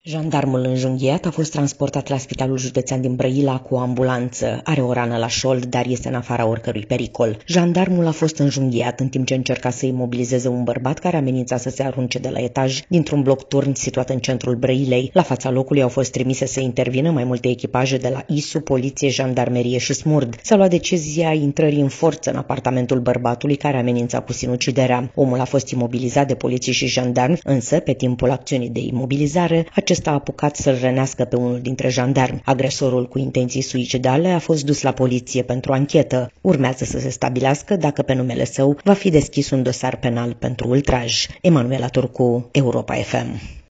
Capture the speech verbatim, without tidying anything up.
Jandarmul înjunghiat a fost transportat la Spitalul Județean din Brăila cu o ambulanță. Are o rană la șold, dar este în afara oricărui pericol. Jandarmul a fost înjunghiat în timp ce încerca să imobilizeze un bărbat care amenința să se arunce de la etaj dintr-un bloc turn situat în centrul Brăilei. La fața locului au fost trimise să intervină mai multe echipaje de la I S U, poliție, jandarmerie și SMURD. S-a luat decizia intrării în forță în apartamentul bărbatului care amenința cu sinuciderea. Omul a fost imobilizat de poliție și jandarmi, însă, pe timpul acțiunii de imobilizare, acesta a apucat să-l rănească pe unul dintre jandarmi. Agresorul cu intenții suicidale a fost dus la poliție pentru anchetă. Urmează să se stabilească dacă pe numele său va fi deschis un dosar penal pentru ultraj. Emanuela Turcu, Europa F M.